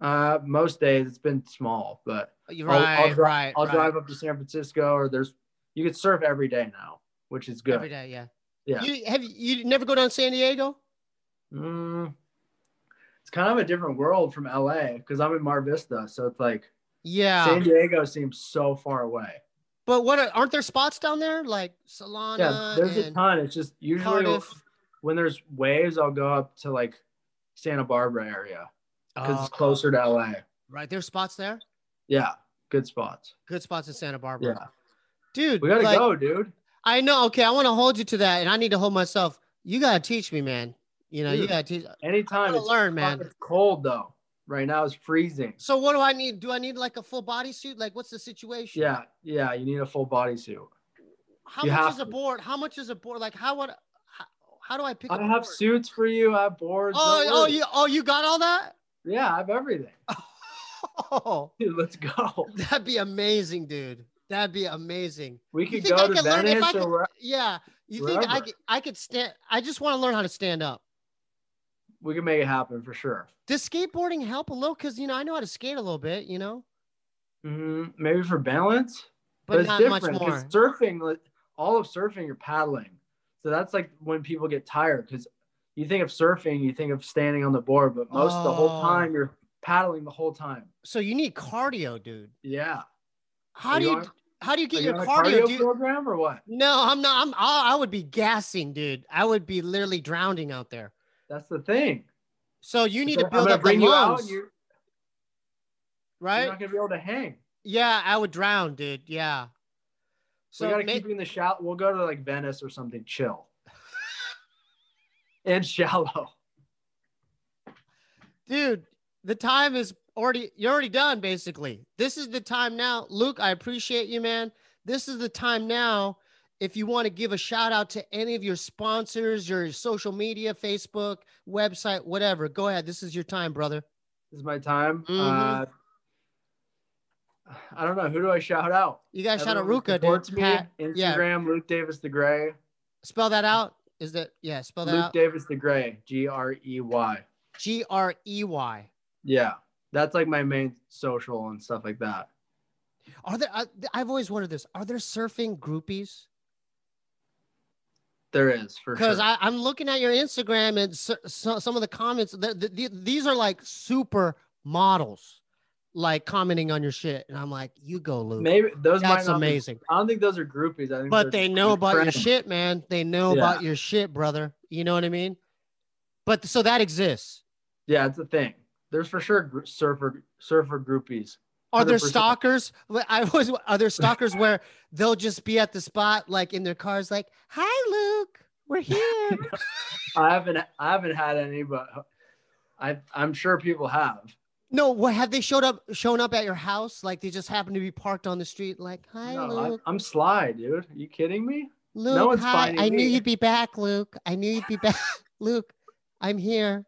Uh, most days it's been small, but Right, I'll, I'll, dri- right, I'll right. drive up to San Francisco, or there's you can surf every day now, which is good. Every day, yeah. Yeah. You have you, you never go down to San Diego? Mm, it's kind of a different world from L A because I'm in Mar Vista, so it's like Yeah. San Diego seems so far away. But what are, aren't there spots down there like Solana? Yeah, there's a and ton. It's just usually Cardiff? when there's waves, I'll go up to like Santa Barbara area because Oh, it's closer to L A. right. There's spots there. Yeah, good spots. Good spots in Santa Barbara. Yeah, Dude, we gotta like, go, dude. I know. Okay, I want to hold you to that, and I need to hold myself. You gotta teach me, man. You know, you Dude, gotta teach. Anytime. I It's learn, man. It's cold though. Right now it's freezing. So what do I need? Do I need like a full bodysuit? Like, what's the situation? Yeah, yeah. You need a full bodysuit. How You much have is a to. board? How much is a board? Like, how would? How, how do I pick? I a have board? suits for you. I have boards. Oh, no oh, worries. you, oh, you got all that? Yeah, I have everything. Oh, Dude, let's go. that'd be amazing, dude. That'd be amazing. We You could think go I to could learn if Venice I or could? where, Yeah. You think I wherever. could? I could stand. I just want to learn how to stand up. we can make it happen for sure. Does skateboarding help a little? Because you know I know how to skate a little bit. You know, hmm Maybe for balance, but, it's not different much more. 'cause surfing, like, all of surfing, you're paddling. So that's like when people get tired because you think of surfing, you think of standing on the board, but most of the whole Oh. time you're paddling the whole time. So you need cardio, dude. Yeah. How Are do you you? on- How do you Are get you your on a cardio? cardio Do you- program or what? No, I'm not. I'm. I I would be gassing, dude. I would be literally drowning out there. That's the thing. So you need So to build I'm gonna up the bring you out lungs, and you're, you're right? not gonna be able to hang. Yeah, I would drown, dude. Yeah. So So we gotta ma- keep you in the shallow. We'll go to like Venice or something chill. And shallow. dude, the time is already. You're already done, basically. This is the time now, Luke. I appreciate you, man. This is the time now. If you want to give a shout out to any of your sponsors, your social media, Facebook, website, whatever, go ahead. This is your time, brother. This is my time. Mhm. Uh, I don't know. Who do I shout out? You guys shout out Everyone Ruka, supports dude. me. Pat, yeah. Instagram, Luke Davis the Gray. Spell that out. Is that yeah? Spell that Luke out. Davis the Gray. G R E Y. G R E Y. Yeah. That's like my main social and stuff like that. Are there? I, I've always wondered this. Are there surfing groupies? There is for Because sure. I'm looking at your Instagram and so, so, some of the comments. The, the, the, these are like super models, like commenting on your shit, and I'm like, you go, Luke. Maybe those might That's not be- amazing. I don't think those are groupies. I think But they're they just know good about your friends. shit, man. They know Yeah. about your shit, brother. You know what I mean? But so that exists. Yeah, it's a thing. There's for sure gr- surfer surfer groupies. Are there one hundred percent. stalkers? I was. Are there stalkers where they'll just be at the spot, like in their cars, like, "Hi, Luke, we're here." I haven't I haven't had any, but I I'm sure people have. No, what have they showed up? Shown up at your house? Like they just happen to be parked on the street? Like, "Hi, No, I, Luke. I'm sly, dude. Are you kidding me? Luke, one's hi. finding I knew me." you'd be back, Luke. I knew you'd be back, Luke. I'm here."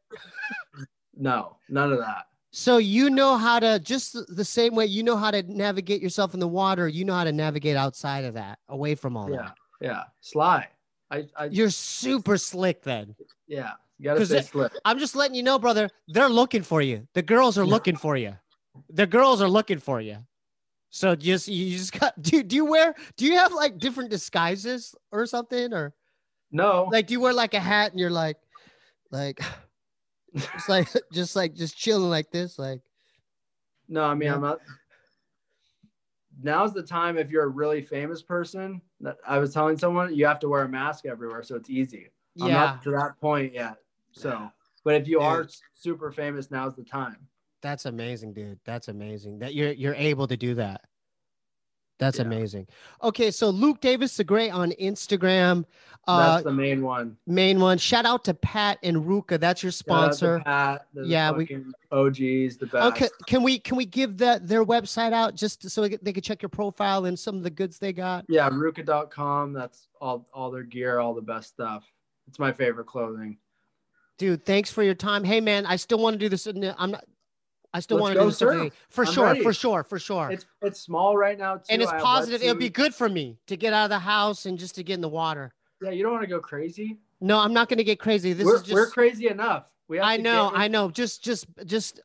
No, none of that. So you know how to, just the same way you know how to navigate yourself in the water, you know how to navigate outside of that, away from all Yeah, that. yeah. Sly. I, I You're super slick then. yeah. You gotta 'Cause stay it- slick. I'm just letting you know, brother, they're looking for you. The girls are Yeah. looking for you. The girls are looking for you. So just, you just got, do, do you wear, do you have like different disguises or something? Or No, like, do you wear like a hat and you're like, like, just like, just like, just chilling like this? Like, no. I mean, Yeah. I'm not. Now's the time if you're a really famous person. That I was telling someone you have to wear a mask everywhere, so it's easy. I'm yeah, not to that point yet. So, but if you Dude. are super famous, now's the time. that's amazing, dude. That's amazing that you're, you're able to do that. That's Yeah. amazing. Okay. So Luke Davis the Great on Instagram, uh, That's the main one. main one. Shout out to Pat and Ruka. That's your Shout out to sponsor. Pat, the Yeah, we- fucking O Gs, the best. Okay, can we can we give that their website out just so they can check your profile and some of the goods they got? Yeah, ruka dot com. That's all all their gear, all the best stuff. It's my favorite clothing. Dude, thanks for your time. Hey man, I still want to do this. in the- I'm not. I still Let's want to go do this every surf. day. For I'm sure, ready. for sure, for sure. It's it's small right now too. and it's I have positive. It'll be wetsuits. good for me to get out of the house and just to get in the water. Yeah, you don't want to go crazy. No, I'm not going to get crazy. This we're, is just. we're crazy enough. We have I to know, get- I know. Just, just, just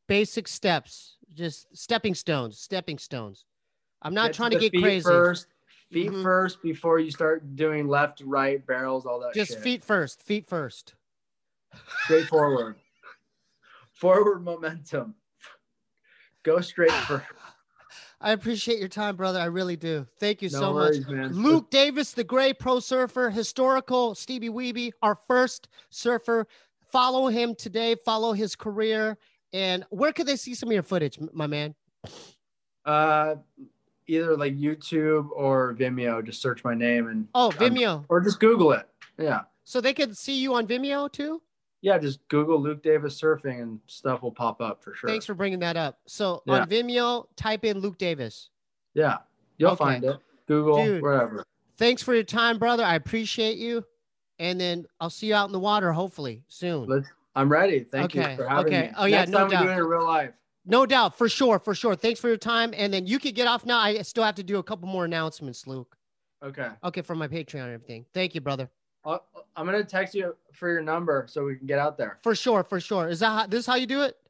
basic steps, just stepping stones, stepping stones. I'm not Get trying to to the get feet crazy. First, feet Mhm. first before you start doing left, right, barrels, all that Just shit. feet first, feet first. Straight forward. Forward momentum. Go straight for. I appreciate your time, brother. I really do. Thank you No so worries, much. man. Luke Davis, the Gray Pro Surfer, historical Stevie Weeby, our first surfer. Follow him today. Follow his career. And where could they see some of your footage, m- my man? Uh, either like YouTube or Vimeo. Just search my name and Oh, um, Vimeo. or just Google it. Yeah, So they could see you on Vimeo too? yeah. Just Google Luke Davis surfing and stuff will pop up for sure. Thanks for bringing that up. So Yeah. on Vimeo, type in Luke Davis. Yeah, you'll Okay. find it. Google, Dude. wherever. Thanks for your time, brother. I appreciate you. And then I'll see you out in the water, hopefully soon. Let's, I'm ready. Thank Okay, you for having okay. me. Oh, yeah, Next no time doubt. we do it in real life. No doubt, for sure, for sure. Thanks for your time. And then you could get off now. I still have to do a couple more announcements, Luke. Okay. Okay, for my Patreon and everything. Thank you, brother. I'll, I'm gonna text you for your number so we can get out there. For sure, for sure. Is that how, this is how you do it?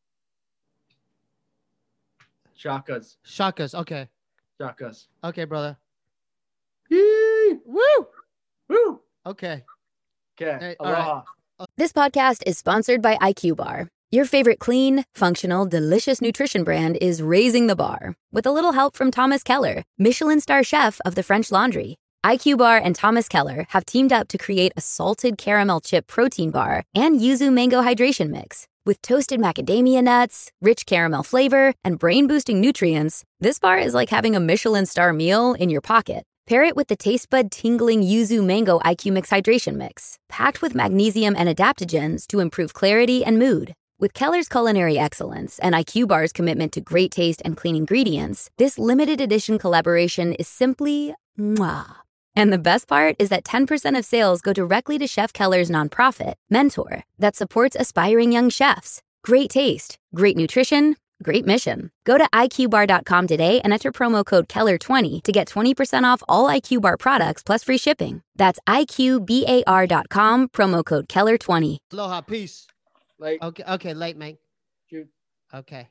Shakas. Shakas. Okay. Shakas. Okay, brother. Yee! Woo! Woo! Okay. Okay. Hey, all right. Aloha. This podcast is sponsored by I Q Bar. Your favorite clean, functional, delicious nutrition brand is raising the bar. With a little help from Thomas Keller, Michelin star chef of the French Laundry. I Q Bar and Thomas Keller have teamed up to create a salted caramel chip protein bar and yuzu mango hydration mix. With toasted macadamia nuts, rich caramel flavor, and brain-boosting nutrients, this bar is like having a Michelin star meal in your pocket. Pair it with the taste bud tingling yuzu mango I Q Mix hydration mix, packed with magnesium and adaptogens to improve clarity and mood. With Keller's culinary excellence and I Q Bar's commitment to great taste and clean ingredients, this limited edition collaboration is simply mwah. And the best part is that ten percent of sales go directly to Chef Keller's nonprofit, Mentor, that supports aspiring young chefs. Great taste, great nutrition, great mission. Go to I Q bar dot com today and enter promo code Keller twenty to get twenty percent off all I Q Bar products plus free shipping. That's I Q bar dot com, promo code Keller twenty. Aloha. Peace. Like, Okay. Okay. Late, mate. shoot. Okay.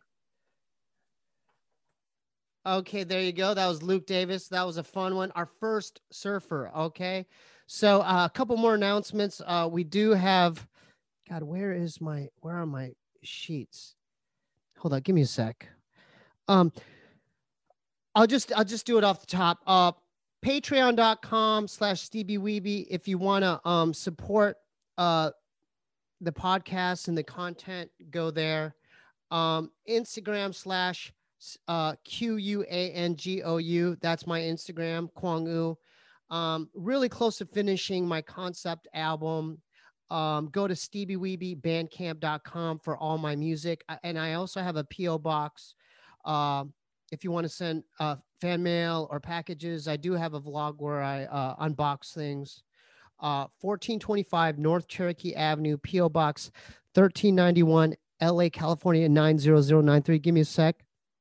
Okay, there you go. That was Luke Davis. That was a fun one. Our first surfer. Okay. So uh, a couple more announcements. Uh, we do have, God, where is my, where are my sheets? Hold on. Give me a sec. Um, I'll just, I'll just do it off the top. Uh, patreon dot com slash Stevie Weeby. If you want to um, support uh, the podcast and the content, go there. Um, Instagram slash uh, Q U A N G O U. That's my Instagram, Kwang U. Um, really close to finishing my concept album. Um, go to stevie weeby bandcamp dot com for all my music. I- And I also have a P O box. Um, if you want to send uh, fan mail or packages, I do have a vlog where I uh, unbox things. Uh, fourteen twenty-five North Cherokee Avenue, P O Box thirteen ninety-one, L A, California nine zero zero nine three. Give me a sec.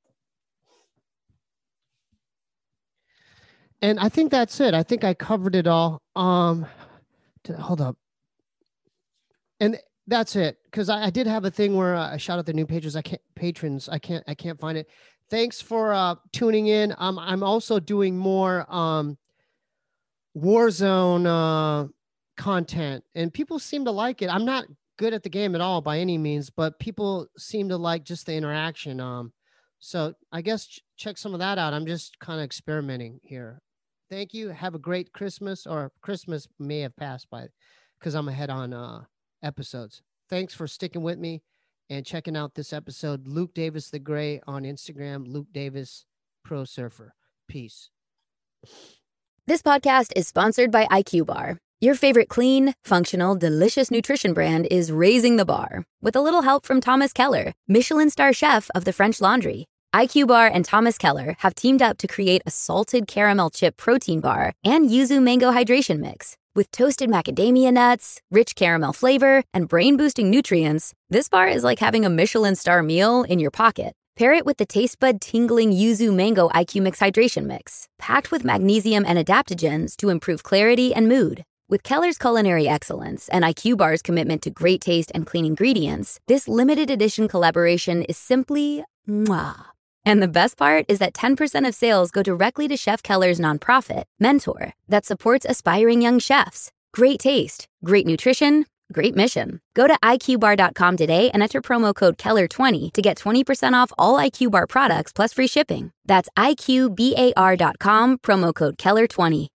And I think that's it. I think I covered it all. Um, to, hold up. And that's it. Because I, I did have a thing where uh, I shout out the new patrons. I can't patrons. I can't. I can't find it. Thanks for uh, tuning in. Um, I'm also doing more um, Warzone uh, content, and people seem to like it. I'm not good at the game at all by any means, but people seem to like just the interaction. Um, so I guess ch- check some of that out. I'm just kind of experimenting here. Thank you. Have a great Christmas, or Christmas may have passed by because I'm ahead on uh, episodes. Thanks for sticking with me and checking out this episode. Luke Davis the Gray on Instagram, Luke Davis Pro Surfer. Peace. This podcast is sponsored by I Q Bar. Your favorite clean, functional, delicious nutrition brand is raising the bar. With a little help from Thomas Keller, Michelin star chef of the French Laundry. I Q Bar and Thomas Keller have teamed up to create a salted caramel chip protein bar and yuzu mango hydration mix. With toasted macadamia nuts, rich caramel flavor, and brain-boosting nutrients, this bar is like having a Michelin star meal in your pocket. Pair it with the taste bud tingling yuzu mango I Q Mix hydration mix, packed with magnesium and adaptogens to improve clarity and mood. With Keller's culinary excellence and IQ Bar's commitment to great taste and clean ingredients, this limited edition collaboration is simply mwah. And the best part is that ten percent of sales go directly to Chef Keller's nonprofit, Mentor, that supports aspiring young chefs. Great taste, great nutrition, great mission. Go to I Q bar dot com today and enter promo code Keller twenty to get twenty percent off all I Q Bar products plus free shipping. That's I Q bar dot com, promo code Keller twenty.